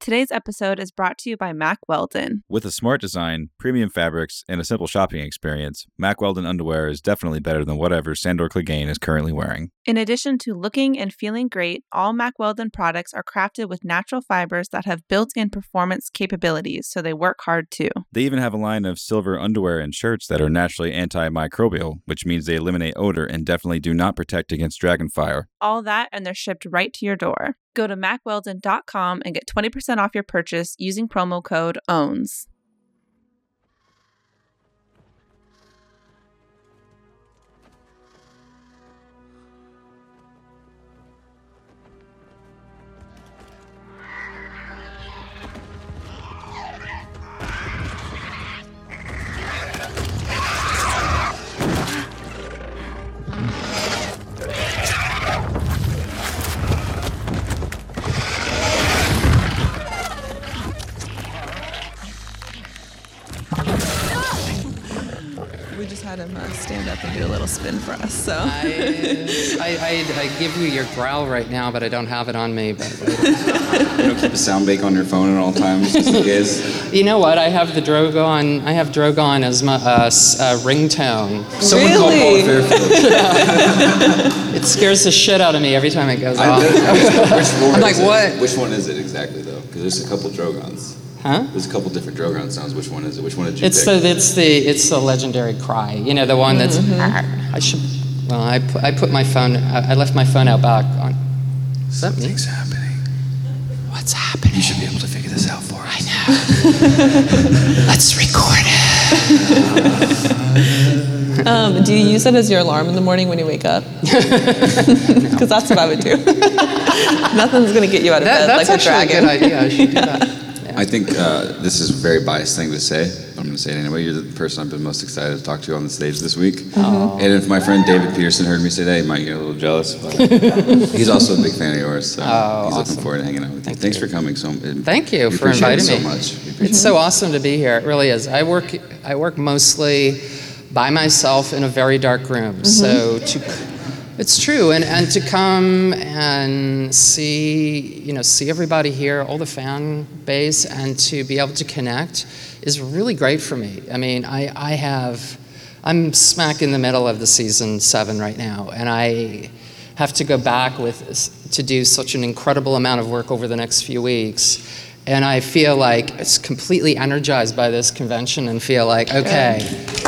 Today's episode is brought to you by Mack Weldon. With a smart design, premium fabrics, and a simple shopping experience, Mack Weldon underwear is definitely better than whatever Sandor Clegane is currently wearing. In addition to looking and feeling great, all Mack Weldon products are crafted with natural fibers that have built-in performance capabilities, so they work hard too. They even have a line of silver underwear and shirts that are naturally antimicrobial, which means they eliminate odor and definitely do not protect against dragon fire. All that, and they're shipped right to your door. Go to mackweldon.com and get 20% off your purchase using promo code OWNS. We just had him stand up and do a little spin for us, so. I give you your growl right now, but I don't have it on me. But You don't keep a sound bake on your phone at all times, just in case. You know what? I have Drogon. I have Drogon as my ringtone. Someone called Paula Fairfield. It scares the shit out of me every time it goes off. I'm like, what? Which one is it exactly, though? Because there's a couple Drogons. Huh? There's a couple different Drogon sounds. Which one is it? Which one did you It's pick? the legendary cry. You know, the one that's. I should. Well, I put my phone. I left my phone out back on. Is that me? Something's happening. What's happening? You should be able to figure this out for us. I know. Let's record it. Do you use it as your alarm in the morning when you wake up? Because that's what I would do. Nothing's going to get you out of bed like a dragon. That's actually a good idea. I should do that. Yeah. I think this is a very biased thing to say. I'm going to say it anyway. You're the person I've been most excited to talk to on the stage this week. Oh. And if my friend David Peterson heard me say that, he might get a little jealous. But he's also a big fan of yours, so he's awesome. looking forward to hanging out with you. Thanks for coming. Thank you we for appreciate inviting it me. so much. We appreciate It's so awesome to be here. It really is. I work mostly by myself in a very dark room. So it's true, and to come and see everybody here, all the fan base, and to be able to connect is really great for me. I mean, I'm smack in the middle of the season 7 right now, and I have to go back to do such an incredible amount of work over the next few weeks. And I feel like it's completely energized by this convention and feel like, okay.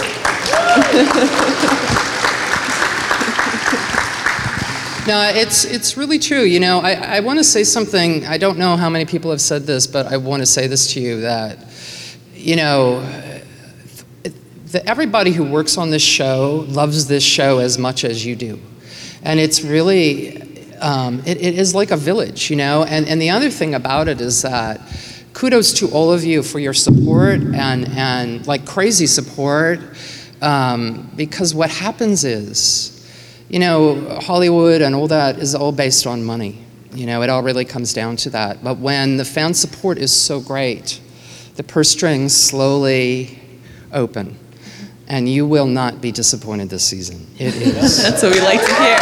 No, it's really true. You know, I want to say something. I don't know how many people have said this, but I want to say this to you that, you know, everybody who works on this show loves this show as much as you do. And it's really, it is like a village, you know. And the other thing about it is that kudos to all of you for your support and like crazy support, because what happens is, you know, Hollywood and all that is all based on money. You know, it all really comes down to that. But when the fan support is so great, the purse strings slowly open. And you will not be disappointed this season. It is. That's what we like to hear.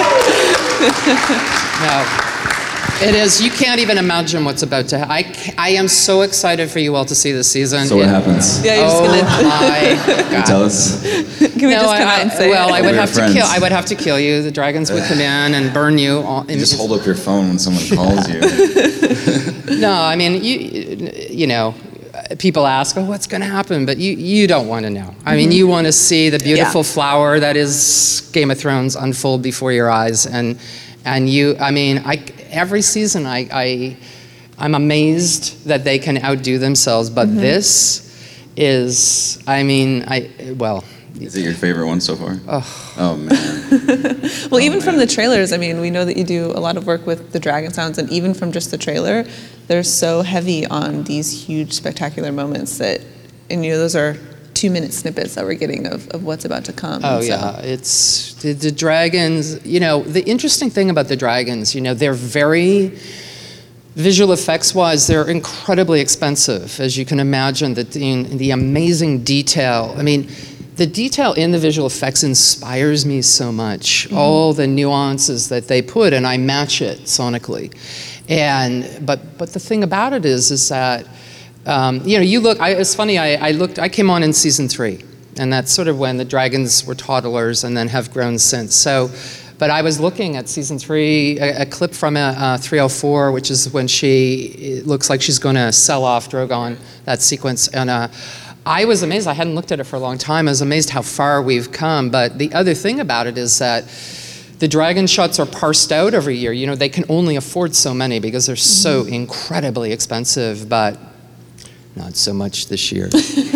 No, it is. You can't even imagine what's about to happen. I am so excited for you all to see this season. So what happens? Yeah, you're just Oh gonna. my God. Tell us. Can we just come out and say well, it? I would We're have to friends. kill. I would have to kill you. The dragons would come in and burn you. You just hold up your phone when someone calls you. No, I mean, you know, people ask, oh, what's going to happen? But you don't want to know. I mean, you want to see the beautiful flower that is Game of Thrones unfold before your eyes. And you, I mean, every season I'm amazed that they can outdo themselves. But this is, I mean, Is it your favorite one so far? Oh man. Well, even from the trailers, I mean, we know that you do a lot of work with the dragon sounds, and even from just the trailer, they're so heavy on these huge, spectacular moments that, and you know, those are 2-minute snippets that we're getting of what's about to come. Oh, so. yeah. It's the dragons. You know, the interesting thing about the dragons, you know, they're very visual effects wise, they're incredibly expensive, as you can imagine, the amazing detail. I mean, the detail in the visual effects inspires me so much. All the nuances that they put, and I match it sonically. But the thing about it is that you look. It's funny. I came on in season 3, and that's sort of when the dragons were toddlers and then have grown since. So, but I was looking at season 3, a clip from 304, which is when it looks like she's going to sell off Drogon. That sequence, and I was amazed. I hadn't looked at it for a long time. I was amazed how far we've come. But the other thing about it is that the dragon shots are parsed out every year. You know, they can only afford so many because they're so incredibly expensive, but not so much this year.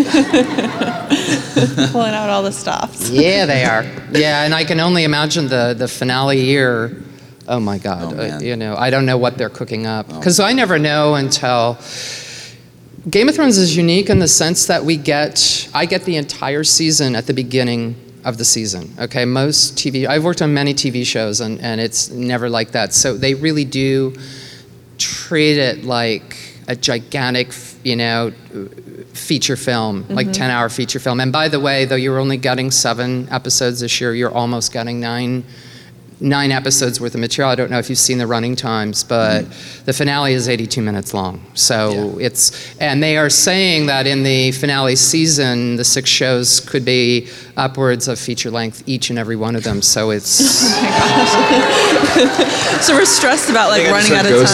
Pulling out all the stops. Yeah, they are. Yeah, and I can only imagine the finale year. Oh my God. I don't know what they're cooking up. Because I never know until... Game of Thrones is unique in the sense that I get the entire season at the beginning of the season. Okay, most I've worked on many TV shows and it's never like that. So they really do treat it like a gigantic, feature film, like 10-hour feature film. And by the way, though you're only getting 7 episodes this year, you're almost getting 9 episodes worth of material. I don't know if you've seen the running times, but the finale is 82 minutes long. So and they are saying that in the finale season, the 6 shows could be upwards of feature length, each and every one of them. So it's... Oh my gosh. So we're stressed about running out of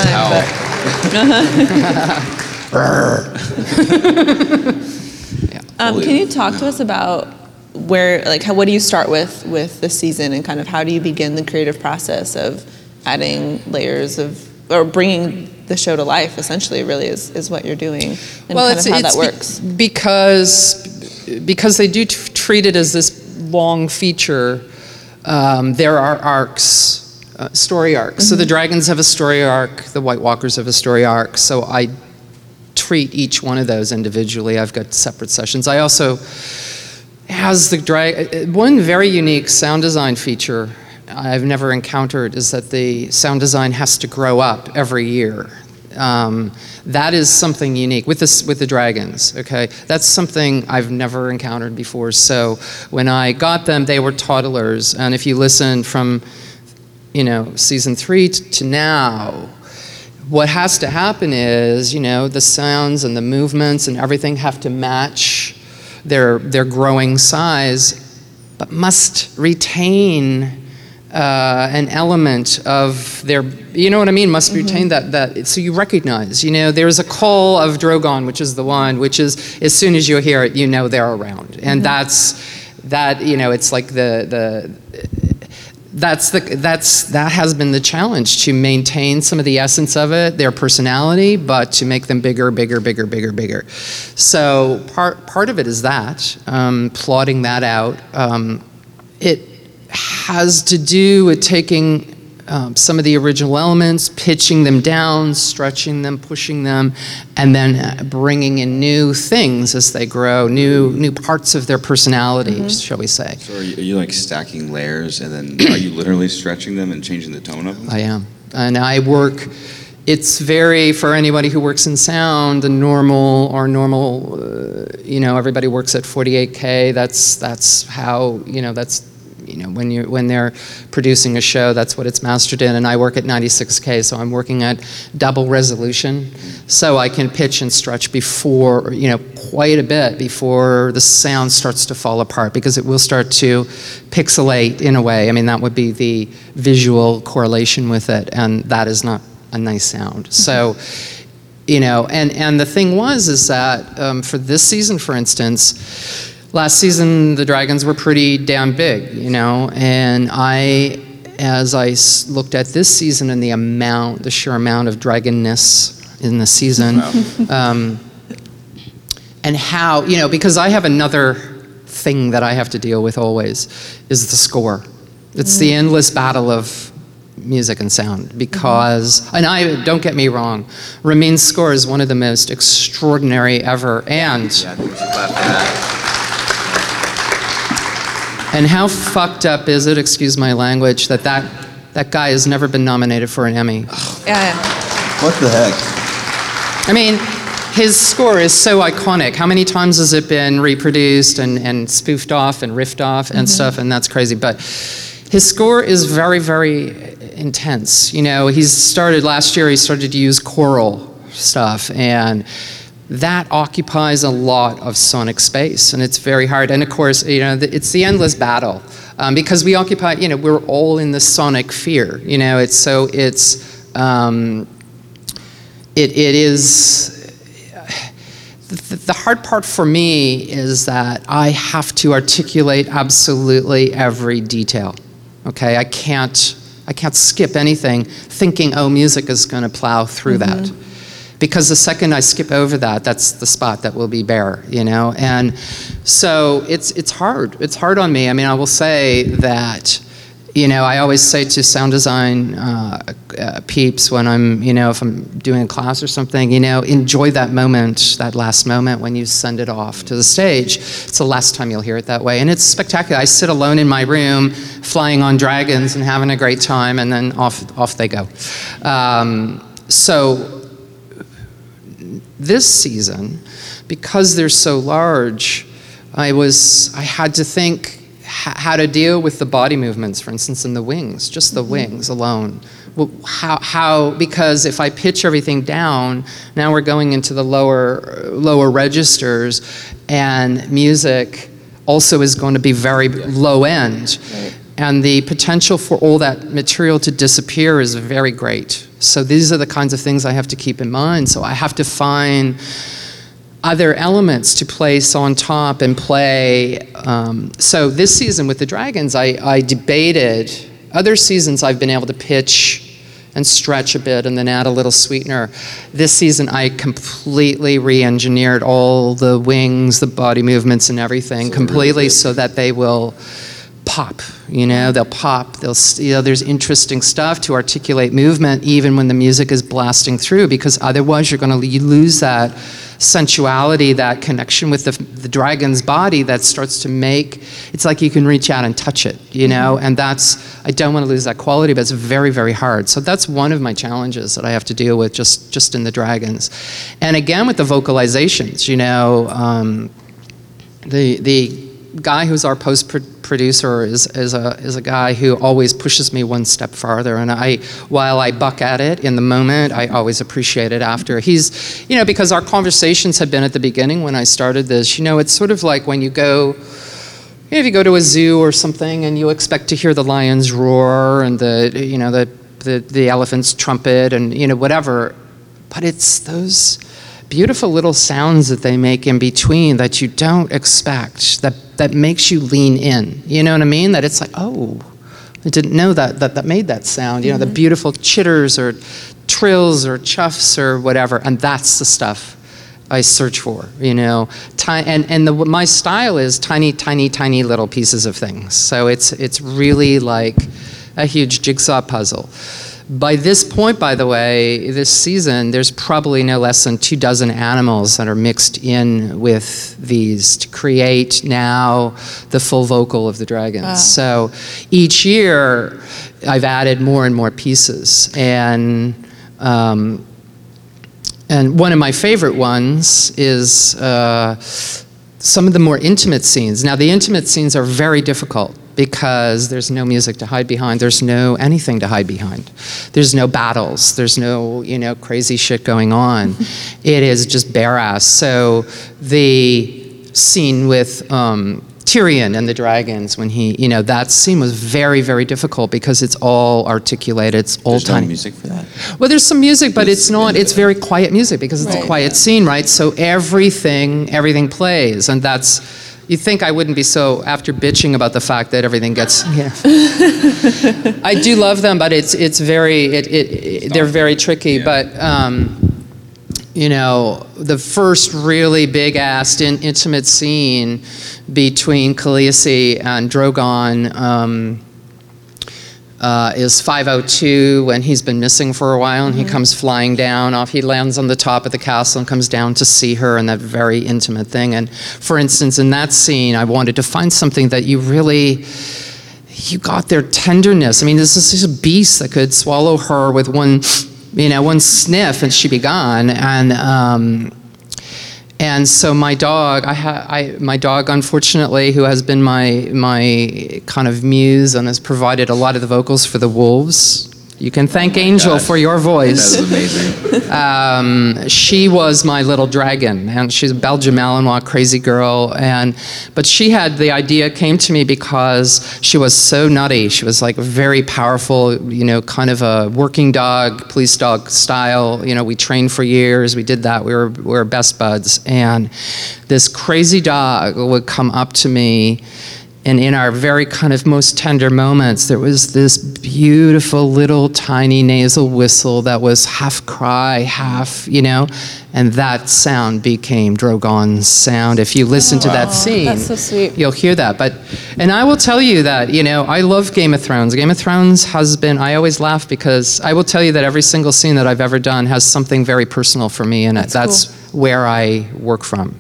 time. Can you talk to us about what do you start with the season, and kind of how do you begin the creative process of adding layers or bringing the show to life, essentially, really is what you're doing, and how that works? Because they do treat it as this long feature, there are arcs, story arcs. So the dragons have a story arc, the White Walkers have a story arc, so I treat each one of those individually. I've got separate sessions. I also... one very unique sound design feature I've never encountered is that the sound design has to grow up every year. That is something unique with the dragons. Okay, that's something I've never encountered before. So when I got them, they were toddlers, and if you listen from season 3 to now, what has to happen is the sounds and the movements and everything have to match their growing size, but must retain an element of their, must retain that. So you recognize, there's a call of Drogon, which is the one, which is, as soon as you hear it, they're around. And it's like that has been the challenge, to maintain some of the essence of it, their personality, but to make them bigger. So part of it is that, plotting that out. It has to do with taking some of the original elements, pitching them down, stretching them, pushing them, and then bringing in new things as they grow, new parts of their personality, shall we say. So are you stacking layers, and then are you literally stretching them and changing the tone of them? I am. And I work, it's for anybody who works in sound, everybody works at 48K. That's how, when they're producing a show, that's what it's mastered in, and I work at 96K, so I'm working at double resolution, so I can pitch and stretch before, quite a bit before the sound starts to fall apart, because it will start to pixelate in a way. I mean, that would be the visual correlation with it, and that is not a nice sound. So, and the thing is that for this season, for instance, last season, the dragons were pretty damn big, and as I looked at this season and the sheer amount of dragonness in the season, and how, because I have another thing that I have to deal with always, is the score. It's the endless battle of music and sound, because, and don't get me wrong, Ramin's score is one of the most extraordinary ever, and... Yeah, I think we should clap for that. And how fucked up is it, excuse my language, that guy has never been nominated for an Emmy? Yeah. What the heck? I mean, his score is so iconic. How many times has it been reproduced and spoofed off and riffed off and stuff, and that's crazy. But his score is very, very intense. Last year he started to use choral stuff, and that occupies a lot of sonic space, and it's very hard. And of course, it's the endless battle, because we occupy, we're all in the sonic fear. It is. The hard part for me is that I have to articulate absolutely every detail. Okay, I can't skip anything thinking, oh, music is going to plow through that. Because the second I skip over that, that's the spot that will be bare, And so it's hard. It's hard on me. I mean, I will say that, I always say to sound design peeps when I'm, if I'm doing a class or something, enjoy that moment, that last moment when you send it off to the stage. It's the last time you'll hear it that way. And it's spectacular. I sit alone in my room, flying on dragons and having a great time, and then off they go. So this season, because they're so large, I had to think how to deal with the body movements, for instance, in the wings, just the wings alone. Well, because if I pitch everything down, now we're going into the lower registers, and music also is going to be very low end. Right. And the potential for all that material to disappear is very great. So these are the kinds of things I have to keep in mind. So I have to find other elements to place on top and play. So this season with the Dragons, I debated. Other seasons I've been able to pitch and stretch a bit and then add a little sweetener. This season I completely re-engineered all the wings, the body movements and everything completely, so that they will pop, they'll pop. There's interesting stuff to articulate movement even when the music is blasting through, because otherwise you're going to lose that sensuality, that connection with the dragon's body that starts to make, it's like you can reach out and touch it, and I don't want to lose that quality, but it's very, very hard. So that's one of my challenges that I have to deal with just in the Dragons. And again, with the vocalizations, the guy who's our post-producer is a guy who always pushes me one step farther, and while I buck at it in the moment, I always appreciate it after. He's, because our conversations had been at the beginning when I started this, it's sort of like when you go, if you go to a zoo or something and you expect to hear the lions roar and the elephant's trumpet and whatever, but it's those beautiful little sounds that they make in between that you don't expect, that makes you lean in. You know what I mean? That it's like, oh, I didn't know that made that sound. The beautiful chitters or trills or chuffs or whatever, and that's the stuff I search for. My style is tiny, tiny, tiny little pieces of things. So it's really like a huge jigsaw puzzle. By this point, by the way, this season, there's probably no less than 24 animals that are mixed in with these to create now the full vocal of the Dragons. Wow. So each year, I've added more and more pieces. And one of my favorite ones is some of the more intimate scenes. Now, the intimate scenes are very difficult, because there's no music to hide behind. There's no anything to hide behind. There's no battles. There's no, crazy shit going on. It is just bare ass. So the scene with Tyrion and the dragons, when he, that scene was very, very difficult because it's all articulated. It's all There's tiny. no music for that? Well, there's some music, but it's not. It's very quiet music because it's a quiet scene, right? So everything plays, and that's. You'd think I wouldn't be so, after bitching about the fact that everything gets, I do love them, but it's very, they're very tricky. Yeah. But, the first really big-assed intimate scene between Khaleesi and Drogon is 502, when he's been missing for a while, and he comes flying down off. He lands on the top of the castle and comes down to see her, and that very intimate thing. And for instance, in that scene, I wanted to find something that you got their tenderness. I mean, this is just a beast that could swallow her with one sniff and she'd be gone. And so my dog, my dog, unfortunately, who has been my kind of muse and has provided a lot of the vocals for the wolves, You can thank Angel gosh. for your voice. That was amazing. She was my little dragon, and she's a Belgian Malinois crazy girl. But she had the idea came to me because she was so nutty. She was like very powerful, kind of a working dog, police dog style. We trained for years. We did that. We were best buds, and this crazy dog would come up to me. And in our very kind of most tender moments, there was this beautiful little tiny nasal whistle that was half cry, half, and that sound became Drogon's sound. If you listen to that scene, that's so sweet. You'll hear that. And I will tell you that, I love Game of Thrones. Game of Thrones has been, I always laugh because I will tell you that every single scene that I've ever done has something very personal for me in it. That's where I work from.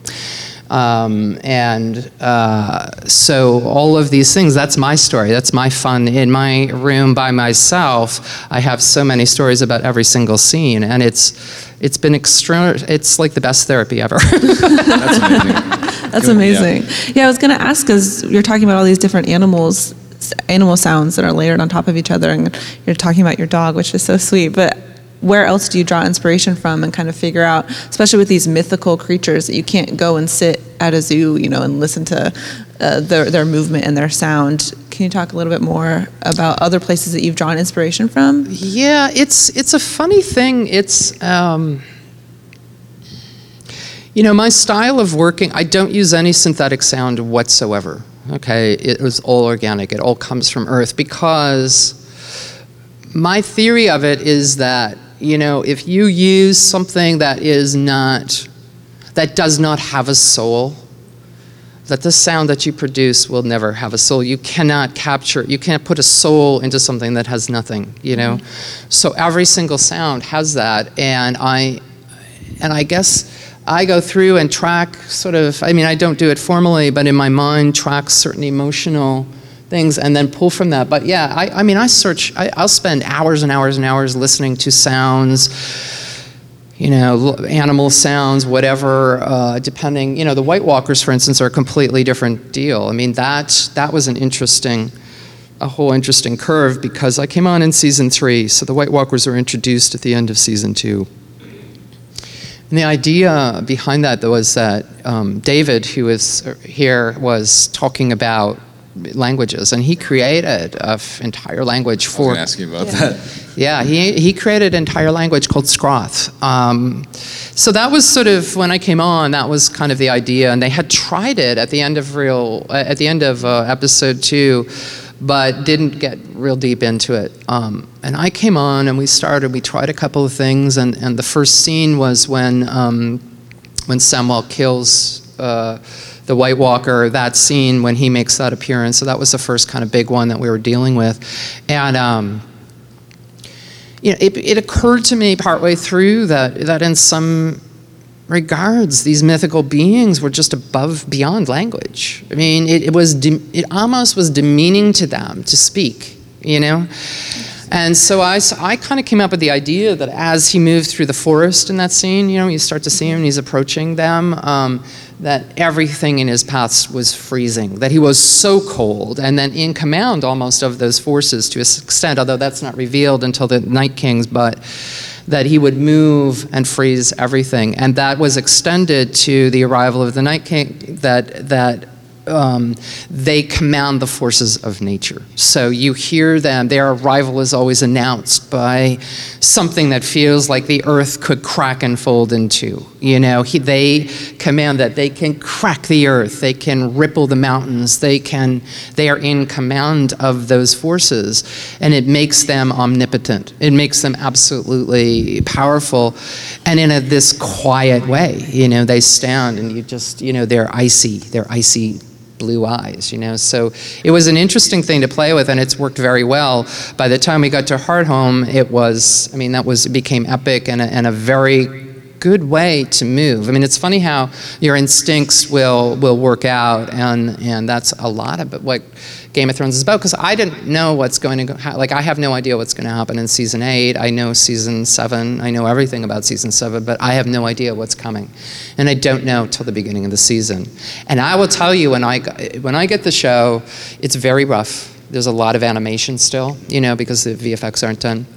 So all of these things, that's my story. That's my fun. In my room by myself, I have so many stories about every single scene, and it's been it's like the best therapy ever. That's amazing. That's amazing. Yeah, I was going to ask, because you're talking about all these different animal sounds that are layered on top of each other, and you're talking about your dog, which is so sweet, but where else do you draw inspiration from and kind of figure out, especially with these mythical creatures that you can't go and sit at a zoo, and listen to their movement and their sound? Can you talk a little bit more about other places that you've drawn inspiration from? Yeah, it's a funny thing. It's my style of working, I don't use any synthetic sound whatsoever. Okay, it was all organic. It all comes from Earth, because my theory of it is that, if you use something that does not have a soul, that the sound that you produce will never have a soul. You can't put a soul into something that has nothing, So every single sound has that, and I guess I go through and track I don't do it formally, but in my mind track certain emotional things and then pull from that. But yeah, I search, I'll spend hours and hours and hours listening to sounds, animal sounds, whatever, depending, the White Walkers, for instance, are a completely different deal. That was a whole interesting curve, because I came on in season 3, so the White Walkers were introduced at the end of season 2. And the idea behind that was that David, who is here, was talking about languages, and he created an entire language for. I was going to ask you about that. Yeah, he created an entire language called Scroth. So that was sort of, when I came on, that was kind of the idea, and they had tried it at the end of episode 2, but didn't get real deep into it. And I came on, and we tried a couple of things, and the first scene was when Samwell kills the White Walker, that scene when he makes that appearance. So that was the first kind of big one that we were dealing with. And it occurred to me partway through that in some regards, these mythical beings were just beyond language. It almost was demeaning to them to speak, And so I kind of came up with the idea that as he moved through the forest in that scene, you start to see him and he's approaching them, that everything in his path was freezing, that he was so cold, and then in command almost of those forces to an extent, although that's not revealed until the Night Kings, but that he would move and freeze everything. And that was extended to the arrival of the Night King, that they command the forces of nature. So you hear them, their arrival is always announced by something that feels like the earth could crack and fold in two. They command that they can crack the earth, they can ripple the mountains, they are in command of those forces, and it makes them omnipotent. It makes them absolutely powerful, and in this quiet way, they stand and you just, they're icy blue eyes, So it was an interesting thing to play with, and it's worked very well. By the time we got to Hardhome, it became epic and a very good way to move. It's funny how your instincts will work out, and that's a lot of what Game of Thrones is about, because I didn't know what's going to go, I have no idea what's going to happen in season 8. I know season 7, I know everything about season 7, but I have no idea what's coming. And I don't know till the beginning of the season. And I will tell you, when I get the show, it's very rough. There's a lot of animation still, because the VFX aren't done.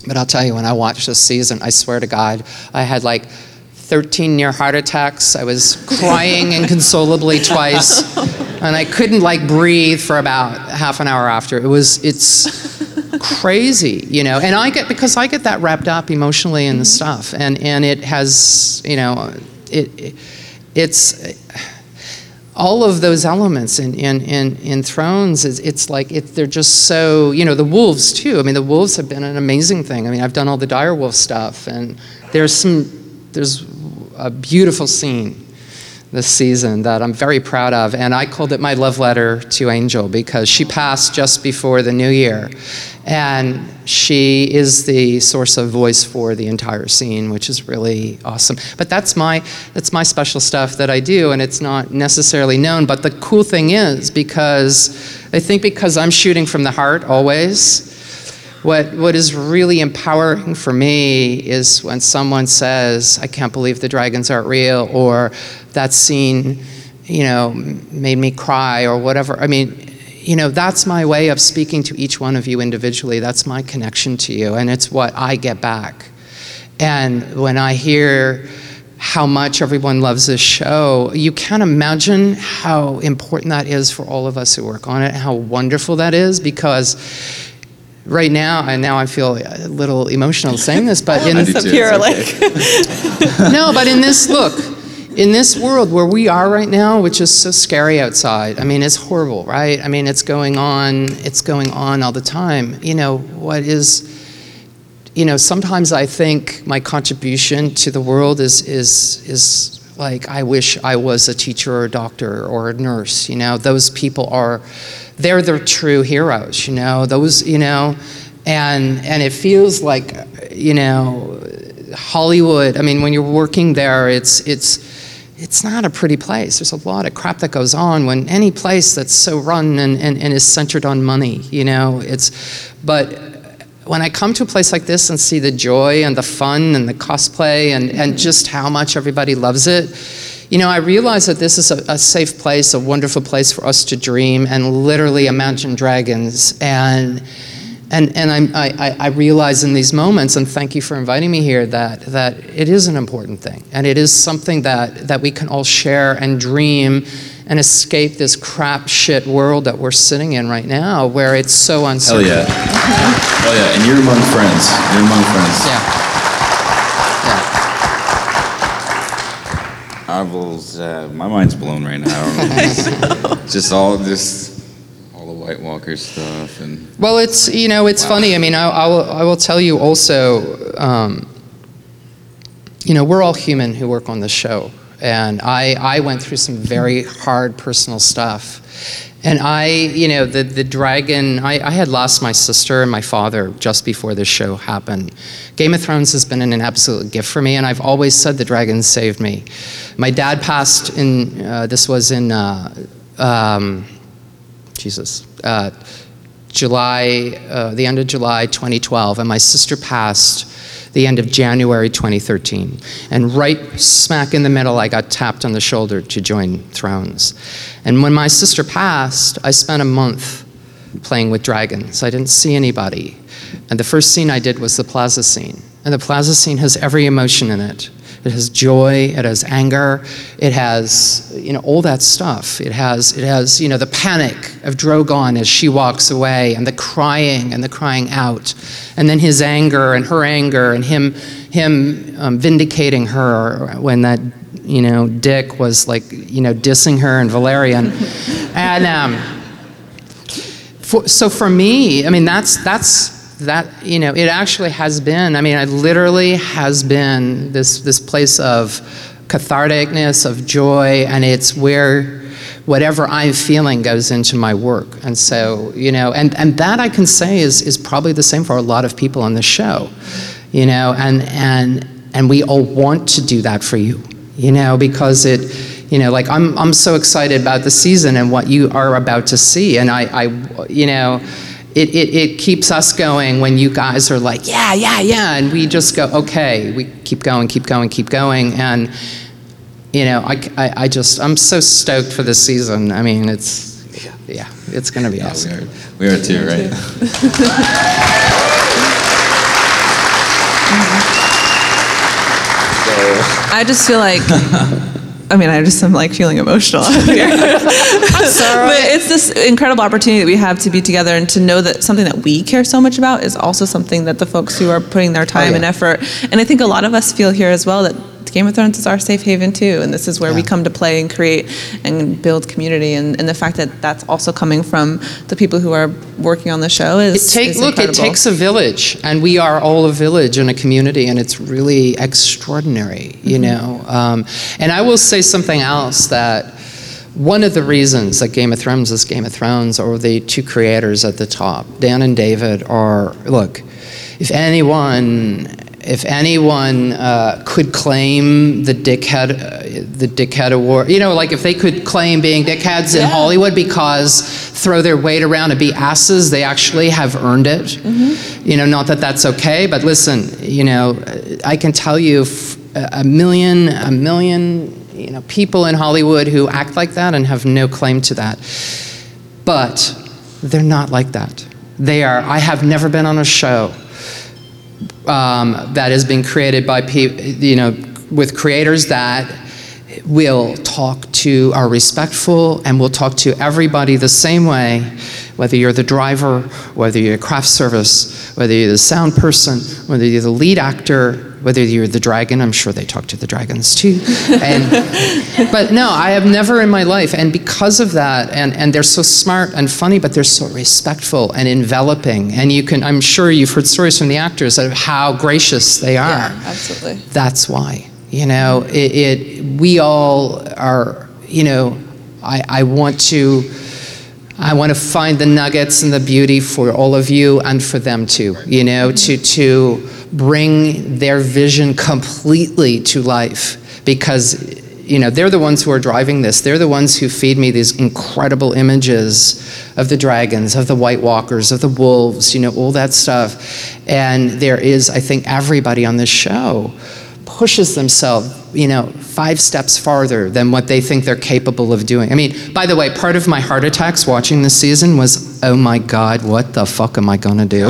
But I'll tell you, when I watched this season, I swear to God, I had like 13 near heart attacks. I was crying inconsolably twice, and I couldn't like breathe for about half an hour after. It's crazy, you know. And because I get that wrapped up emotionally in the stuff, and it has, you know, it's all of those elements in Thrones. It's like they're just so, you know, the wolves too. I mean, the wolves have been an amazing thing. I mean, I've done all the direwolf stuff, and there's a beautiful scene this season that I'm very proud of, and I called it my love letter to Angel because she passed just before the new year, and she is the source of voice for the entire scene, which is really awesome. But that's my special stuff that I do, and it's not necessarily known. But the cool thing is, because I'm shooting from the heart always, what is really empowering for me is when someone says, I can't believe the dragons aren't real, or that scene, you know, made me cry, or whatever. I mean, you know, that's my way of speaking to each one of you individually. That's my connection to you, and it's what I get back. And when I hear how much everyone loves this show, you can't imagine how important that is for all of us who work on it, and how wonderful that is, because right now, and now I feel a little emotional saying this, but No, but in this world where we are right now, which is so scary outside, I mean, it's horrible, right? I mean, it's going on all the time. You know, sometimes I think my contribution to the world is like, I wish I was a teacher or a doctor or a nurse. You know, those people they're the true heroes, you know, those, you know, and it feels like, you know, Hollywood, I mean, when you're working there, it's not a pretty place. There's a lot of crap that goes on when any place that's so run and is centered on money, you know, but when I come to a place like this and see the joy and the fun and the cosplay and just how much everybody loves it, you know, I realize that this is a safe place, a wonderful place for us to dream and literally imagine dragons. And I realize in these moments, and thank you for inviting me here, that it is an important thing. And it is something that we can all share and dream and escape this crap shit world that we're sitting in right now, where it's so uncertain. Hell yeah. Hell yeah. And you're among friends. You're among friends. Yeah. My mind's blown right now. I don't know. just all the White Walker stuff and. Well, it's, you know, it's funny. I mean, I will tell you also. You know, we're all human who work on this show, and I went through some very hard personal stuff. And you know, the dragon, I had lost my sister and my father just before this show happened. Game of Thrones has been an absolute gift for me, and I've always said the dragons saved me. My dad passed in, this was in, July, the end of July 2012, and my sister passed the end of January 2013. And right smack in the middle, I got tapped on the shoulder to join Thrones. And when my sister passed, I spent a month playing with dragons. I didn't see anybody. And the first scene I did was the plaza scene. And the plaza scene has every emotion in it. It has joy, it has anger, it has, you know, all that stuff. It has, you know, the panic of Drogon as she walks away, and the crying out, and then his anger and her anger, and him vindicating her when that, you know, dick was like, you know, dissing her and Valerian. And so for me, I mean, that's that, you know, it actually has been, I mean, it literally has been this place of catharticness, of joy, and it's where whatever I'm feeling goes into my work. And so, you know, and that I can say is probably the same for a lot of people on the show, you know, and we all want to do that for you, you know, because it, you know, like I'm so excited about the season and what you are about to see, and I you know, it keeps us going when you guys are like, yeah, and we just go, okay, we keep going, and, you know, I'm so stoked for this season. I mean, it's gonna be awesome. We are too, right? I just feel like, I mean, I'm like feeling emotional here. I'm sorry. But it's this incredible opportunity that we have to be together and to know that something that we care so much about is also something that the folks who are putting their time and effort. And I think a lot of us feel here as well that Game of Thrones is our safe haven too, and this is where we come to play and create and build community. And the fact that that's also coming from the people who are working on the show is Look, it takes a village, and we are all a village and a community, and it's really extraordinary, you know. And I will say something else, that one of the reasons that Game of Thrones is Game of Thrones, or the two creators at the top, Dan and David, are, look, if anyone could claim the dickhead award, you know, like if they could claim being dickheads in Hollywood because throw their weight around and be asses, they actually have earned it. You know, not that that's okay, but listen, you know, I can tell you a million, you know, people in Hollywood who act like that and have no claim to that. But they're not like that. They are. I have never been on a show that has been created by people, you know, with creators that will are respectful and will talk to everybody the same way, whether you're the driver, whether you're a craft service, whether you're the sound person, whether you're the lead actor, whether you're the dragon. I'm sure they talk to the dragons too. But no, I have never in my life, and because of that, and they're so smart and funny, but they're so respectful and enveloping, and I'm sure you've heard stories from the actors of how gracious they are. Yeah, absolutely. That's why. You know, we all are, you know, I want to find the nuggets and the beauty for all of you and for them too, you know, to bring their vision completely to life, because, you know, they're the ones who are driving this. They're the ones who feed me these incredible images of the dragons, of the White Walkers, of the wolves, you know, all that stuff. And there is, I think, everybody on this show pushes themselves, you know, 5 steps farther than what they think they're capable of doing. I mean, by the way, part of my heart attacks watching this season was, oh my God, what the fuck am I gonna do?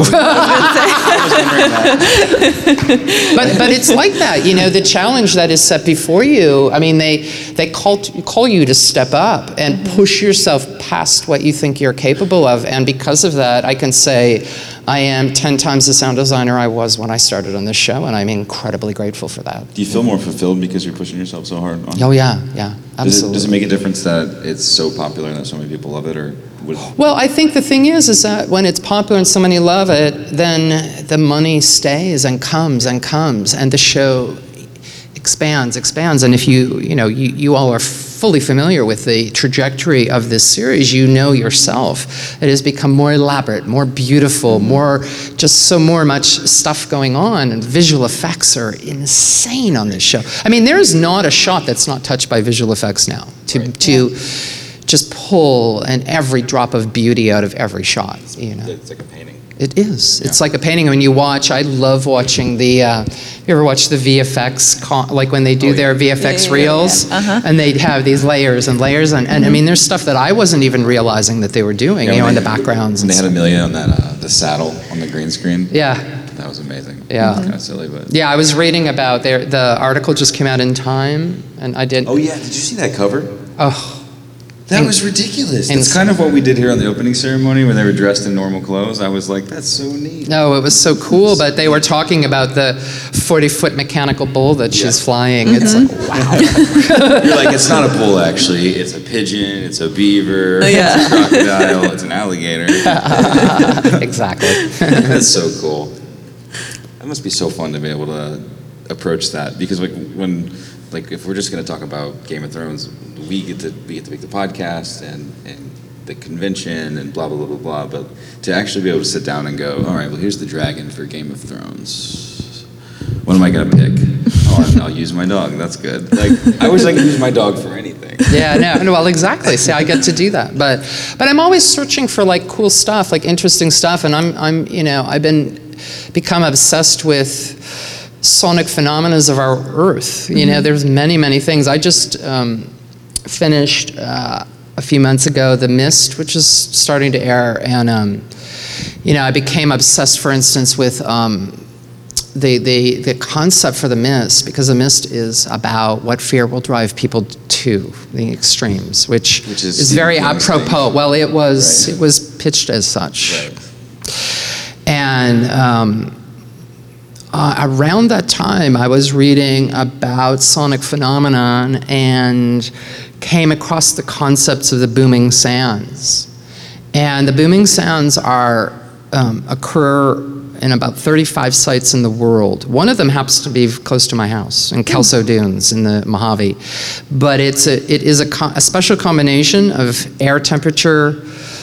But it's like that, you know, the challenge that is set before you. I mean, they call you to step up and push yourself past what you think you're capable of. And because of that, I can say I am 10 times the sound designer I was when I started on this show, and I'm incredibly grateful for that. Do you feel more fulfilled because you're pushing yourself so hard on it? Oh yeah, absolutely. Does it make a difference that it's so popular and that so many people love it, or? Well, I think the thing is that when it's popular and so many love it, then the money stays and comes, and the show expands. And if you all are fully familiar with the trajectory of this series, you know yourself, it has become more elaborate, more beautiful, more much stuff going on, and visual effects are insane on this show. I mean, there is not a shot that's not touched by visual effects now to just pull and every drop of beauty out of every shot, you know. It's like a painting. It is. Yeah. It's like a painting. When you watch, I love watching you ever watch the VFX, like when they do their VFX reels, and they have these layers and layers, and I mean, there's stuff that I wasn't even realizing that they were doing, you know, in the backgrounds. And they had Amelia on that, the saddle on the green screen. Yeah. That was amazing. Yeah. Kind of silly, but. Yeah, I was reading about the article just came out in Time, and I did. Oh yeah, did you see that cover? Oh. That was ridiculous. It's kind of what we did here on the opening ceremony when they were dressed in normal clothes. I was like, that's so neat. No, it was so cool, but they were talking about the 40-foot mechanical bull that she's flying. It's like, wow. You're like, it's not a bull, actually. It's a pigeon, it's a beaver, it's a crocodile, it's an alligator. Exactly. That's so cool. That must be so fun to be able to approach that, because if we're just going to talk about Game of Thrones, we get to make the podcast and the convention and blah, blah, blah, blah, blah. But to actually be able to sit down and go, all right, well, here's the dragon for Game of Thrones. What am I going to pick? Oh, I'll use my dog. That's good. Like, I wish I could use my dog for anything. Yeah, no, well, exactly. See, I get to do that. But I'm always searching for, like, cool stuff, like, interesting stuff. And I'm you know, I've become obsessed with sonic phenomena of our Earth. You know, there's many things. I just finished a few months ago The Mist, which is starting to air, and you know, I became obsessed, for instance, with the concept for the mist, because the mist is about what fear will drive people to the extremes, which is very apropos. Well, it was pitched as such. Right. And around that time, I was reading about sonic phenomenon and came across the concepts of the booming sounds. And the booming sounds occur in about 35 sites in the world. One of them happens to be close to my house in Kelso Dunes in the Mojave. But it is a special combination of air temperature,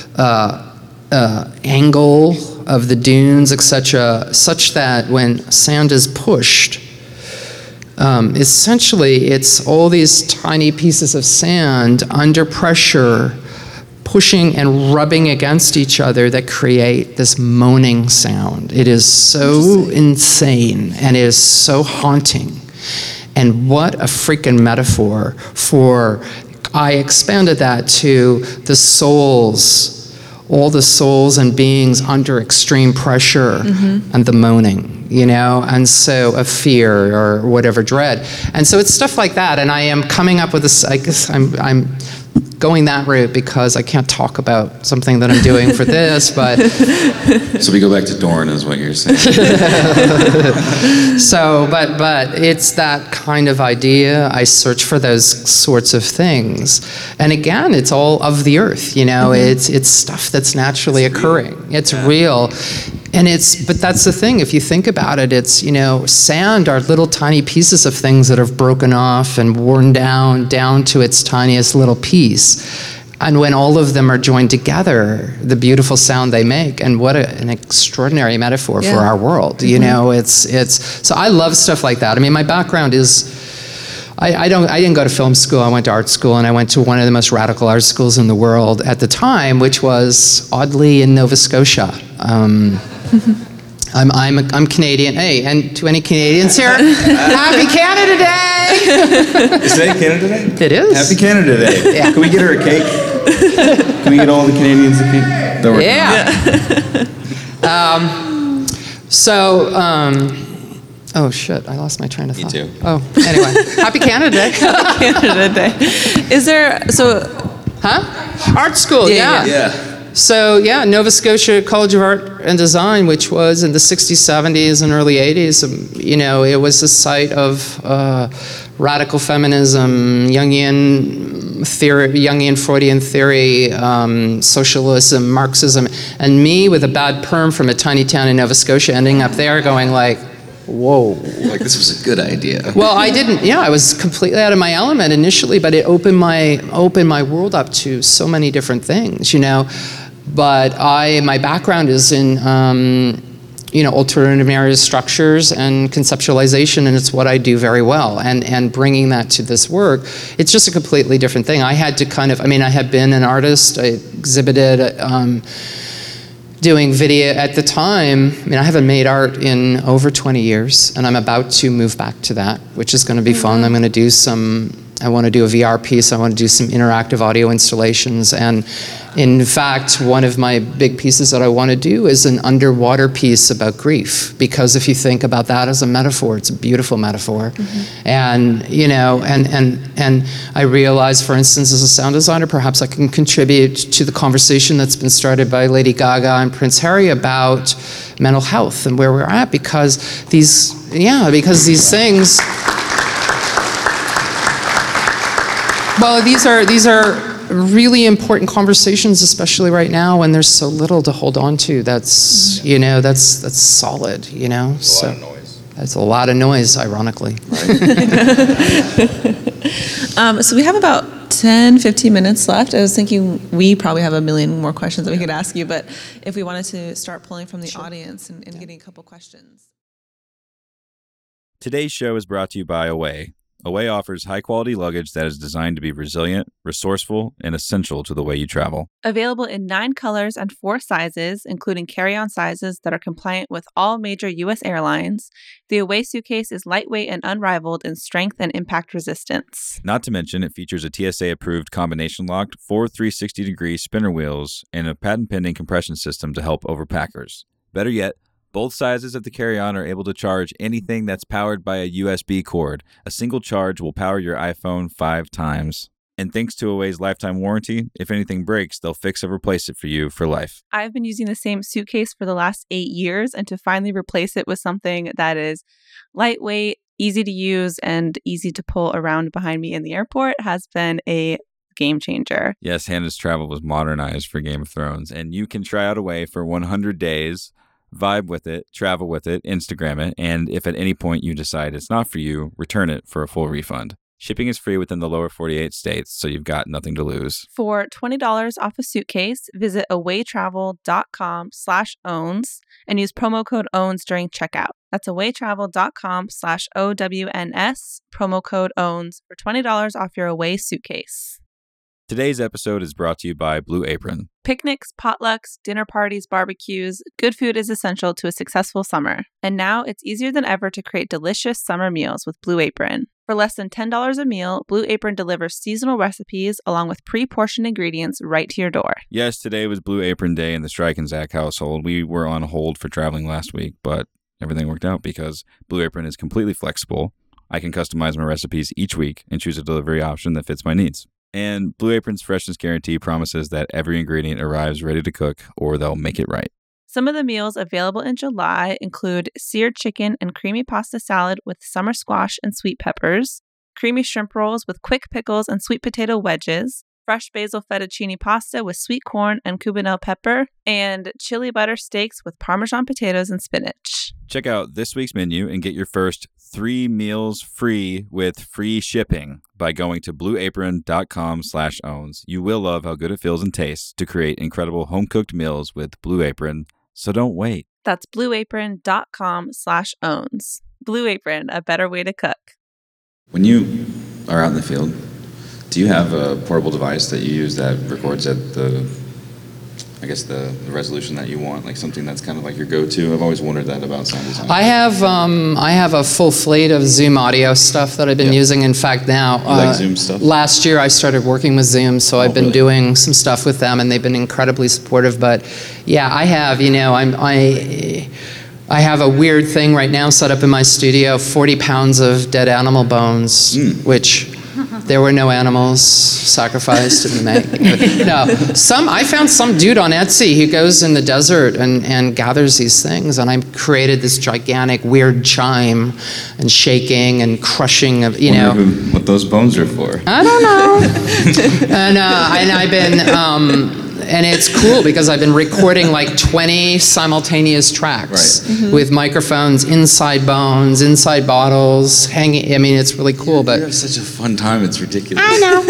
angle of the dunes, etc., such that when sand is pushed, essentially it's all these tiny pieces of sand under pressure pushing and rubbing against each other that create this moaning sound. It is so insane and it is so haunting. And what a freaking metaphor for, I expanded that to the souls, all the souls and beings under extreme pressure and the moaning, and so a fear or whatever, dread. And so it's stuff like that. And I am coming up with this, I guess I'm going that route because I can't talk about something that I'm doing for this, but... So we go back to Dorn is what you're saying. So, but it's that kind of idea. I search for those sorts of things. And again, it's all of the earth, it's stuff that's naturally occurring. It's real. But that's the thing, if you think about it, it's, sand are little tiny pieces of things that have broken off and worn down to its tiniest little piece. And when all of them are joined together, the beautiful sound they make, and what an extraordinary metaphor for our world, it's, so I love stuff like that. I mean, my background is, I didn't go to film school, I went to art school, and I went to one of the most radical art schools in the world at the time, which was oddly in Nova Scotia. I'm Canadian. Hey, and to any Canadians here, Happy Canada Day! Is today Canada Day? It is. Happy Canada Day. Yeah. Can we get her a cake? Can we get all the Canadians a cake? Oh shit, I lost my train of thought. Me too. Oh, anyway. Happy Canada Day. Canada Day. Is there, Art school, yeah. So Nova Scotia College of Art and Design, which was in the 60s, 70s, and early 80s, it was a site of radical feminism, Jungian theory, Jungian Freudian theory, socialism, Marxism, and me with a bad perm from a tiny town in Nova Scotia ending up there going like, whoa. Like this was a good idea. Well, I was completely out of my element initially, but it opened my world up to so many different things, But my background is in, alternative narrative structures and conceptualization, and it's what I do very well. And bringing that to this work, it's just a completely different thing. I had to I had been an artist, I exhibited, doing video at the time. I haven't made art in over 20 years, and I'm about to move back to that, which is going to be fun. I'm going to do I want to do a VR piece. I want to do some interactive audio installations. And in fact, one of my big pieces that I want to do is an underwater piece about grief. Because if you think about that as a metaphor, it's a beautiful metaphor. And, and I realize, for instance, as a sound designer, perhaps I can contribute to the conversation that's been started by Lady Gaga and Prince Harry about mental health and where we're at. Because these things... Well, these are really important conversations, especially right now when there's so little to hold on to. That's that's solid. So a lot of noise. That's a lot of noise, ironically. Right. So we have about 10-15 minutes left. I was thinking we probably have a million more questions that we could ask you, but if we wanted to start pulling from the audience and getting a couple questions. Today's show is brought to you by Away. Away offers high-quality luggage that is designed to be resilient, resourceful, and essential to the way you travel. Available in 9 colors and 4 sizes, including carry-on sizes that are compliant with all major U.S. airlines, the Away suitcase is lightweight and unrivaled in strength and impact resistance. Not to mention, it features a TSA-approved combination-locked 4 360-degree spinner wheels and a patent-pending compression system to help overpackers. Better yet, Both sizes of the carry-on are able to charge anything that's powered by a USB cord. A single charge will power your iPhone 5 times. And thanks to Away's lifetime warranty, if anything breaks, they'll fix or replace it for you for life. I've been using the same suitcase for the last 8 years, and to finally replace it with something that is lightweight, easy to use, and easy to pull around behind me in the airport has been a game changer. Yes, Hannah's travel was modernized for Game of Thrones, and you can try out Away for 100 days, vibe with it, travel with it, Instagram it, and if at any point you decide it's not for you, return it for a full refund. Shipping is free within the lower 48 states, so you've got nothing to lose. For $20 off a suitcase, visit awaytravel.com/owns and use promo code OWNS during checkout. That's awaytravel.com/OWNS, promo code OWNS for $20 off your Away suitcase. Today's episode is brought to you by Blue Apron. Picnics, potlucks, dinner parties, barbecues, good food is essential to a successful summer. And now it's easier than ever to create delicious summer meals with Blue Apron. For less than $10 a meal, Blue Apron delivers seasonal recipes along with pre-portioned ingredients right to your door. Yes, today was Blue Apron Day in the Strike and Zach household. We were on hold for traveling last week, but everything worked out because Blue Apron is completely flexible. I can customize my recipes each week and choose a delivery option that fits my needs. And Blue Apron's freshness guarantee promises that every ingredient arrives ready to cook or they'll make it right. Some of the meals available in July include seared chicken and creamy pasta salad with summer squash and sweet peppers, creamy shrimp rolls with quick pickles and sweet potato wedges, fresh basil fettuccine pasta with sweet corn and cubanelle pepper, and chili butter steaks with Parmesan potatoes and spinach. Check out this week's menu and get your first 3 meals free with free shipping by going to blueapron.com/owns. You will love how good it feels and tastes to create incredible home-cooked meals with Blue Apron, so don't wait. That's blueapron.com/owns. Blue Apron, a better way to cook. When you are out in the field, do you have a portable device that you use that records at the resolution that you want, like something that's kind of like your go-to? I've always wondered that about sound design. I have a full fleet of Zoom audio stuff that I've been using. In fact, now You like Zoom stuff? last year I started working with Zoom, so I've been really? doing some stuff with them, and they've been incredibly supportive. But yeah, I have. I have a weird thing right now set up in my studio: 40 pounds of dead animal bones, which. There were no animals sacrificed in the making. No, I found some dude on Etsy who goes in the desert and gathers these things, and I created this gigantic weird chime and shaking and crushing of, Wonder what those bones are for. I don't know. And I've been, and it's cool because I've been recording like 20 simultaneous tracks with microphones inside bones, inside bottles, hanging. I mean, it's really cool. But You have such a fun time, it's ridiculous. I know.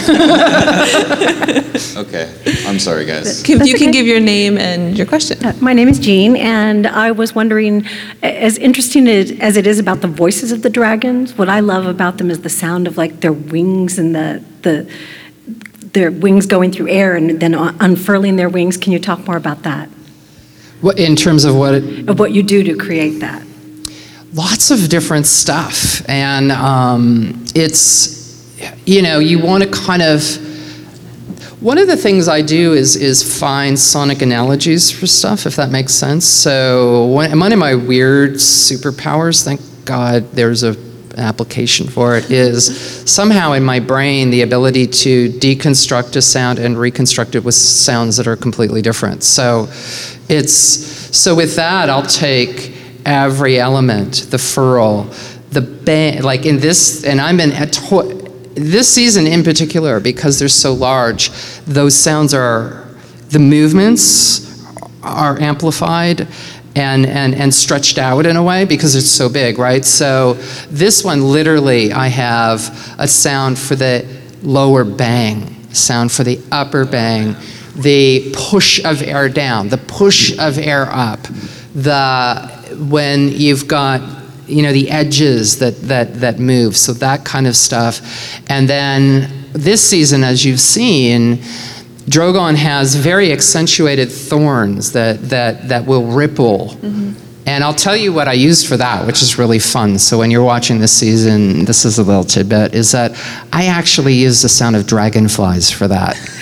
Okay, I'm sorry, guys. You can give your name and your question. My name is Jean, and I was wondering, as interesting as it is about the voices of the dragons, what I love about them is the sound of like their wings and their wings going through air and then unfurling their wings. Can you talk more about that? What, in terms of what? Of what you do to create that? Lots of different stuff, and it's, you want to kind of. One of the things I do is find sonic analogies for stuff, if that makes sense. So one of my weird superpowers, thank God there's an application for it, is somehow in my brain the ability to deconstruct a sound and reconstruct it with sounds that are completely different. So with that, I'll take every element, the furl, the bang, like in this, and I'm in this season in particular, because they're so large, those sounds the movements are amplified and stretched out in a way because it's so big, right? So this one, literally, I have a sound for the lower bang, sound for the upper bang, the push of air down, the push of air up, when you've got the edges that move, so that kind of stuff. And then this season, as you've seen, Drogon has very accentuated thorns that will ripple. Mm-hmm. And I'll tell you what I used for that, which is really fun. So when you're watching this season, this is a little tidbit, is that I actually use the sound of dragonflies for that. Wow.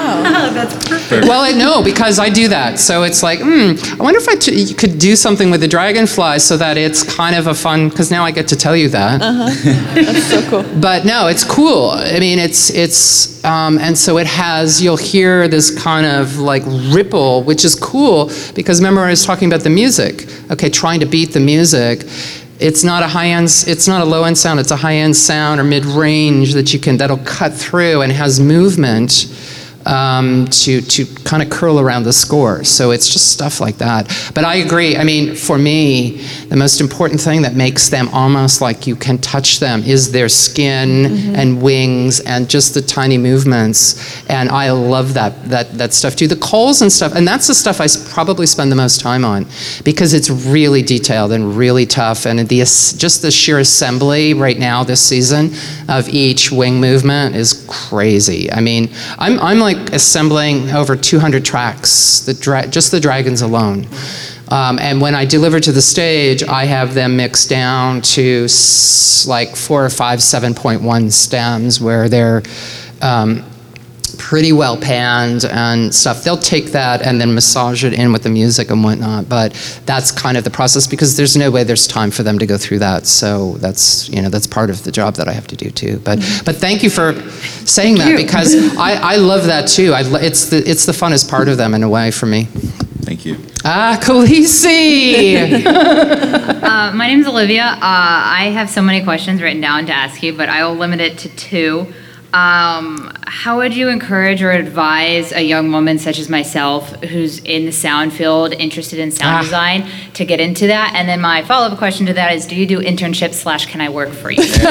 Wow. That's perfect. Well, no, because I do that. So it's like, I wonder if you could do something with the dragonfly so that it's kind of a fun, because now I get to tell you that. That's so cool. But no, it's cool. I mean, and so it has, you'll hear this kind of like ripple, which is cool, because remember I was talking about the music, okay, trying to beat the music. It's not a high-end, it's not a low-end sound, it's a high-end sound or mid-range that'll cut through and has movement to kind of curl around the score. So it's just stuff like that. But I agree, I mean, for me, the most important thing that makes them almost like you can touch them is their skin and wings and just the tiny movements. And I love that stuff too. The calls and stuff, and that's the stuff I probably spend the most time on because it's really detailed and really tough. And just the sheer assembly right now this season of each wing movement is crazy. I mean, I'm like assembling over 200 tracks, just the dragons alone. And when I deliver to the stage, I have them mixed down to like 4 or 5 7.1 stems where they're pretty well panned and stuff. They'll take that and then massage it in with the music and whatnot, but that's kind of the process because there's no way there's time for them to go through that. So that's part of the job that I have to do too. But thank you for saying that because I love that too. It's the funnest part of them in a way for me. Thank you. Khaleesi! My name's Olivia. I have so many questions written down to ask you, but I will limit it to 2. How would you encourage or advise a young woman such as myself who's in the sound field, interested in sound design, to get into that? And then my follow-up question to that is, do you do internships / can I work for you? You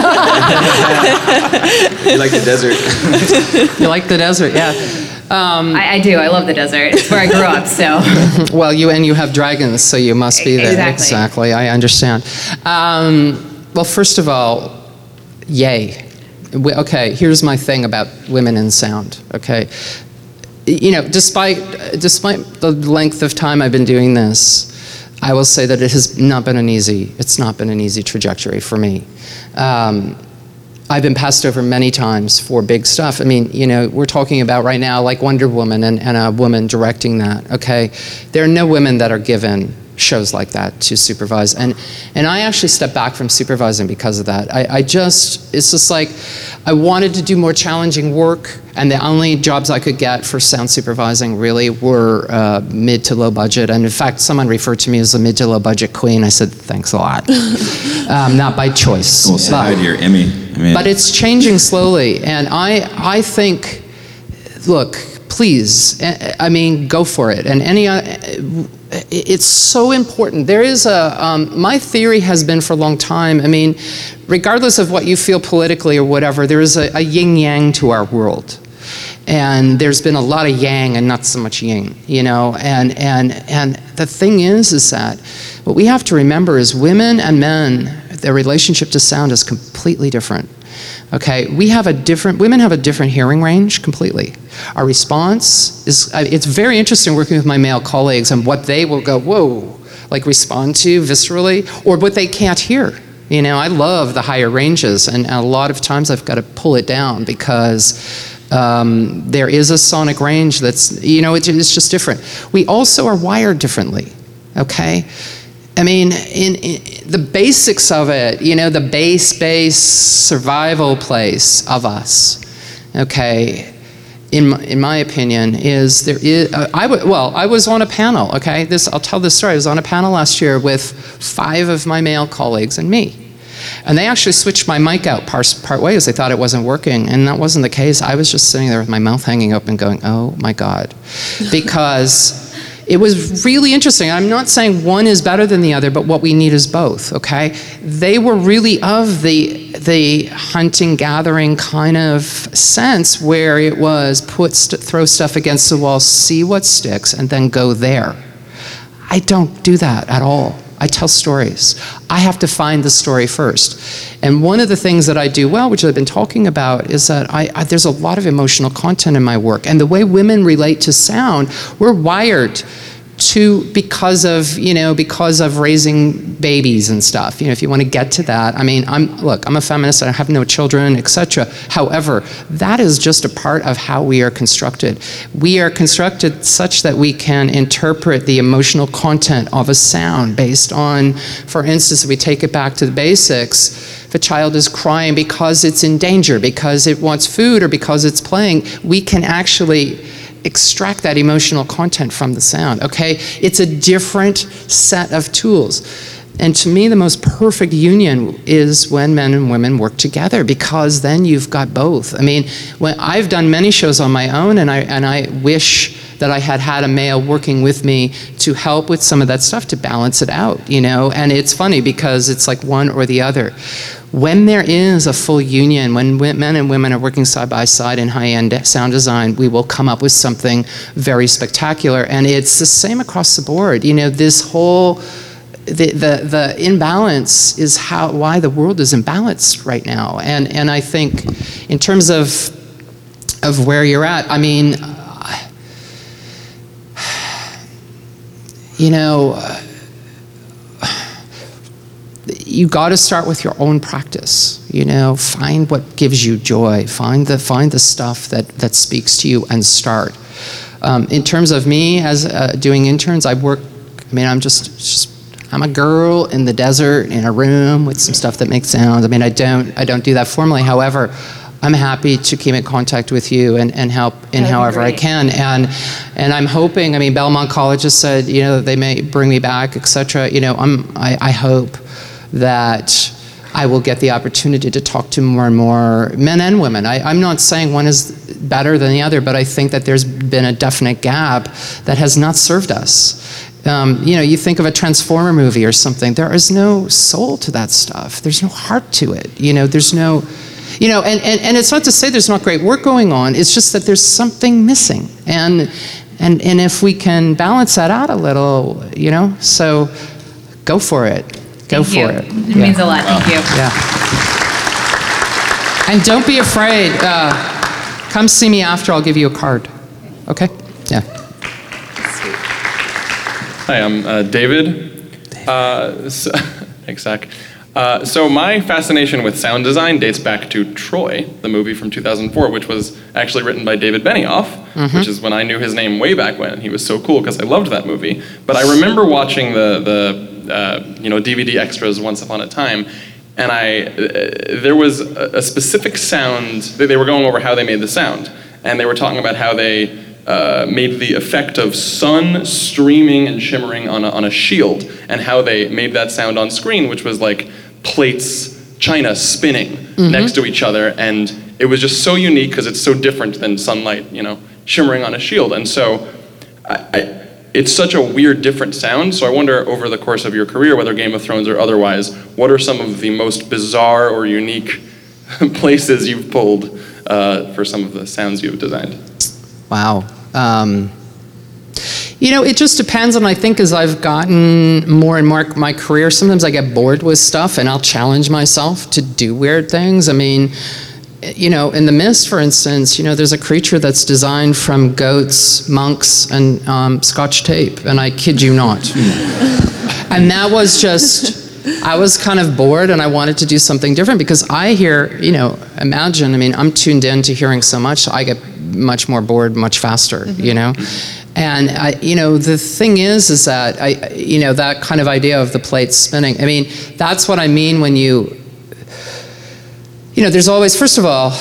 like the desert. You like the desert, yeah. I do. I love the desert. It's where I grew up, so. Well, you have dragons, so you must be there. Exactly. I understand. Well, first of all, yay. Okay, here's my thing about women in sound, okay? Despite the length of time I've been doing this, I will say that it's not been an easy trajectory for me. I've been passed over many times for big stuff. I mean, we're talking about right now like Wonder Woman and a woman directing that, okay? There are no women that are given shows like that to supervise. And I actually stepped back from supervising because of that. It's just like, I wanted to do more challenging work, and the only jobs I could get for sound supervising really were mid to low budget. And in fact, someone referred to me as a mid to low budget queen. I said, thanks a lot. Not by choice. Well, say hi to your Emmy. But it's changing slowly. And I think, look, please, I mean, go for it. And it's so important. There is my theory has been for a long time, I mean, regardless of what you feel politically or whatever, there is a yin-yang to our world. And there's been a lot of yang and not so much yin, and the thing is that what we have to remember is women and men, their relationship to sound is completely different. Okay, women have a different hearing range completely. Our response is, it's very interesting working with my male colleagues and what they will go, whoa, like respond to viscerally, or what they can't hear. I love the higher ranges, and a lot of times I've got to pull it down because there is a sonic range that's, it's just different. We also are wired differently, okay? I mean, in the basics of it, the base survival place of us, okay, in my opinion, is I was on a panel, okay? I'll tell this story. I was on a panel last year with 5 of my male colleagues and me. And they actually switched my mic out part way because they thought it wasn't working, and that wasn't the case. I was just sitting there with my mouth hanging open going, oh my God, because it was really interesting. I'm not saying one is better than the other, but what we need is both, okay? They were really of the hunting, gathering kind of sense where it was throw stuff against the wall, see what sticks, and then go there. I don't do that at all. I tell stories. I have to find the story first. And one of the things that I do well, which I've been talking about, is that there's a lot of emotional content in my work. And the way women relate to sound, we're wired because of raising babies and stuff. If you want to get to that, I mean, I'm a feminist, I have no children, etc. However, that is just a part of how we are constructed. We are constructed such that we can interpret the emotional content of a sound based on, for instance, if we take it back to the basics, if a child is crying because it's in danger, because it wants food, or because it's playing, we can actually extract that emotional content from the sound, okay? It's a different set of tools. And to me, the most perfect union is when men and women work together, because then you've got both. I mean, when I've done many shows on my own, and I wish that I had a male working with me to help with some of that stuff, to balance it out, And it's funny because it's like one or the other. When there is a full union, when men and women are working side by side in high-end sound design, we will come up with something very spectacular. And it's the same across the board. This whole, the imbalance is why the world is imbalanced right now. And I think in terms of where you're at, I mean, you got to start with your own practice. Find what gives you joy. Find the stuff that speaks to you, and start. In terms of me as doing interns, I'm a girl in the desert in a room with some stuff that makes sounds. I mean, I don't do that formally. However, I'm happy to keep in contact with you and help in however I can. And I'm hoping, I mean, Belmont College has said, that they may bring me back, etc. I hope that I will get the opportunity to talk to more and more men and women. I'm not saying one is better than the other, but I think that there's been a definite gap that has not served us. You think of a Transformer movie or something, there is no soul to that stuff. There's no heart to it. There's no, and it's not to say there's not great work going on, it's just that there's something missing. And if we can balance that out a little, so go for it. Go for it. It means a lot. Thank you. Yeah. And don't be afraid. Come see me after. I'll give you a card. Okay? Yeah. Hi, I'm David. Thanks, Zach. So my fascination with sound design dates back to Troy, the movie from 2004, which was actually written by David Benioff, which is when I knew his name way back when. He was so cool because I loved that movie. But I remember watching the DVD extras once upon a time, and there was a specific sound. They were going over how they made the sound, and they were talking about how they made the effect of sun streaming and shimmering on a shield, and how they made that sound on screen, which was like plates, china spinning next to each other, and it was just so unique because it's so different than sunlight, shimmering on a shield. And so it's such a weird, different sound. So I wonder, over the course of your career, whether Game of Thrones or otherwise, what are some of the most bizarre or unique places you've pulled for some of the sounds you've designed? Wow. It just depends, and I think as I've gotten more and more my career, sometimes I get bored with stuff and I'll challenge myself to do weird things. I mean, in The Mist, for instance, there's a creature that's designed from goats, monks, and Scotch tape, and I kid you not. And that was just, I was kind of bored and I wanted to do something different, because I hear, imagine, I'm tuned in to hearing so much, so I get much more bored much faster, And the thing is that that kind of idea of the plates spinning, that's what I mean when there's always, first of all,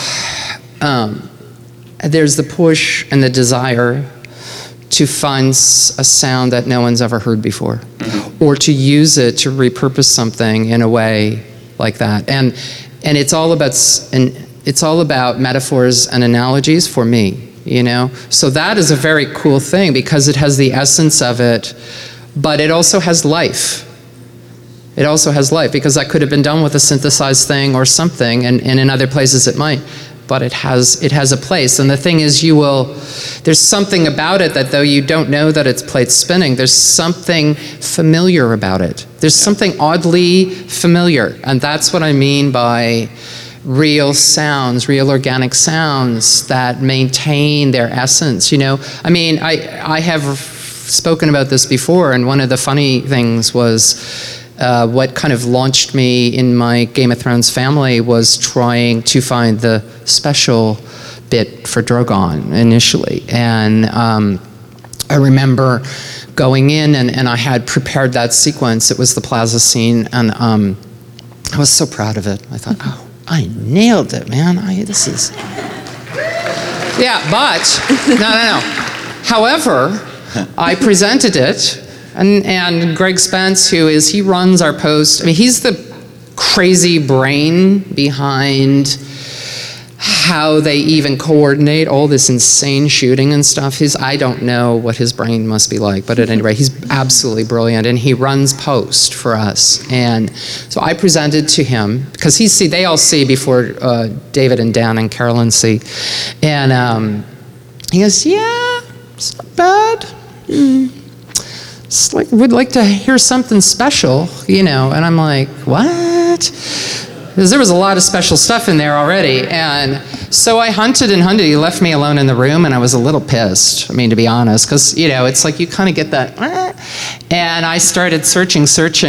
there's the push and the desire to find a sound that no one's ever heard before, or to use it to repurpose something in a way like that. And it's all about metaphors and analogies for me. So that is a very cool thing, because it has the essence of it, but it also has life. It also has life, because that could have been done with a synthesized thing or something, and in other places it might, but it has a place. And the thing is, there's something about it that, though you don't know that it's plates spinning, there's something familiar about it. There's something oddly familiar, and that's what I mean by real sounds, real organic sounds that maintain their essence. I have spoken about this before, and one of the funny things was what kind of launched me in my Game of Thrones family was trying to find the special bit for Drogon initially. And I remember going in and I had prepared that sequence. It was the plaza scene, and I was so proud of it. I thought, oh, I nailed it, man. This is... Yeah, but, no. However, I presented it, and Greg Spence, he runs our post, I mean, he's the crazy brain behind how they even coordinate all this insane shooting and stuff. I don't know what his brain must be like, but at any rate, he's absolutely brilliant, and he runs post for us. And so I presented to him, because they all see before David and Dan and Carolyn see. And he goes, yeah, it's not bad. It's like, we'd like to hear something special, And I'm like, what? Because there was a lot of special stuff in there already. And so I hunted and hunted. He left me alone in the room, and I was a little pissed, to be honest, because, it's like you kind of get that, and I started searching,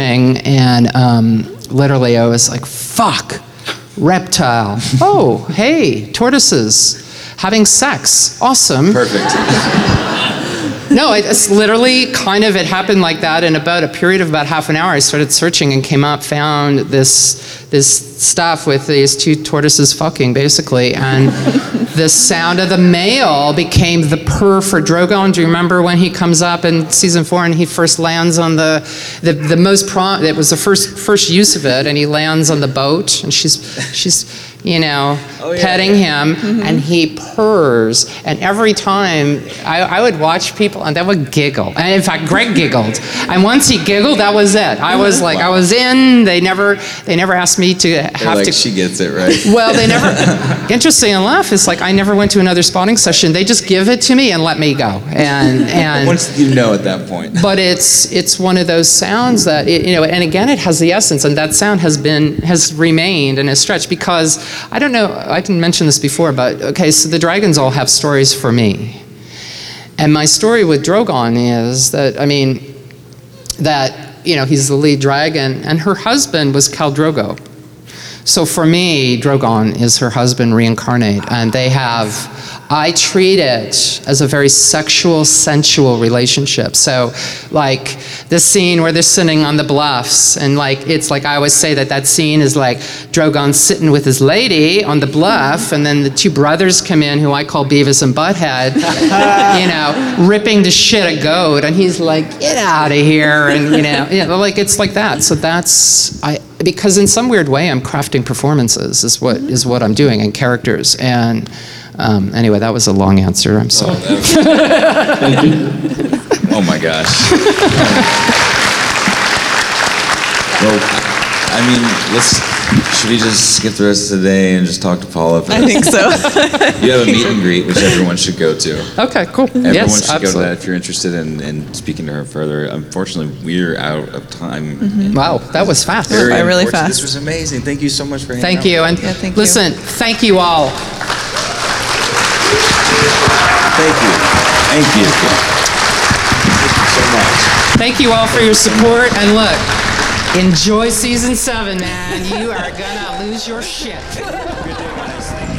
and literally I was like, fuck, reptile. Oh, hey, tortoises having sex. Awesome. Perfect. No, it's literally it happened like that. In about a period of about half an hour, I started searching and came up, found this stuff with these two tortoises fucking, basically. And the sound of the male became the purr for Drogon. Do you remember when he comes up in season 4 and he first lands on the most it was the first use of it, and he lands on the boat, and she's petting him, and he purrs. And every time I would watch people, and they would giggle. And in fact, Greg giggled. And once he giggled, that was it. I was like, I was in. They never asked me to have to. She gets it right. Well, they never. Interesting enough, it's like I never went to another spotting session. They just give it to me and let me go. And once at that point. But it's one of those sounds that and again, it has the essence, and that sound has remained and has stretched, because I don't know, I didn't mention this before, but okay, so the dragons all have stories for me. And my story with Drogon is that, he's the lead dragon, and her husband was Khal Drogo. So for me, Drogon is her husband reincarnate, and I treat it as a very sexual, sensual relationship. So, like, the scene where they're sitting on the bluffs, and it's like I always say that scene is like Drogon sitting with his lady on the bluff, and then the two brothers come in, who I call Beavis and Butthead, ripping the shit a goat, and he's like, get out of here, and it's like that. So because in some weird way I'm crafting performances is what I'm doing, and characters. And anyway, that was a long answer. I'm sorry. Thank you. Oh my gosh. Well, should we just skip the rest of the day and just talk to Paula? I think so. You have a meet and greet, which everyone should go to. Okay, cool. Everyone should go to that if you're interested in speaking to her further. Unfortunately, we're out of time. Mm-hmm. Wow, that was fast. Really fast. This was amazing. Thank you so much for hanging out. Thank you. And thank listen, you. Thank you all. Thank you. Thank you. Thank you so much. Thank you all for your support, and look, enjoy season 7, man. You are gonna lose your shit. Good day, guys.